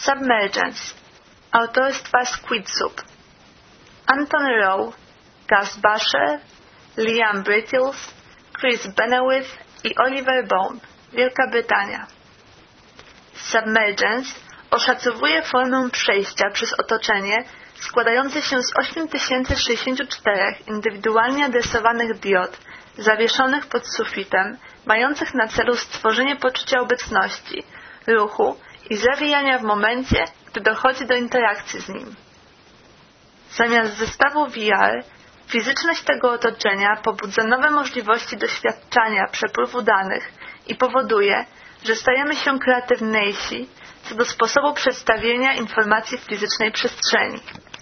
Submergence autorstwa Squid Soup. Anton Rowe, Gus Basher, Liam Brittles, Chris Benowith i Oliver Bone, Wielka Brytania. Submergence oszacowuje formę przejścia przez otoczenie składające się z 8064 indywidualnie adresowanych diod zawieszonych pod sufitem, mających na celu stworzenie poczucia obecności, ruchu i zawijania w momencie, gdy dochodzi do interakcji z nim. Zamiast zestawu VR, fizyczność tego otoczenia pobudza nowe możliwości doświadczania przepływu danych i powoduje, że stajemy się kreatywniejsi co do sposobu przedstawienia informacji w fizycznej przestrzeni.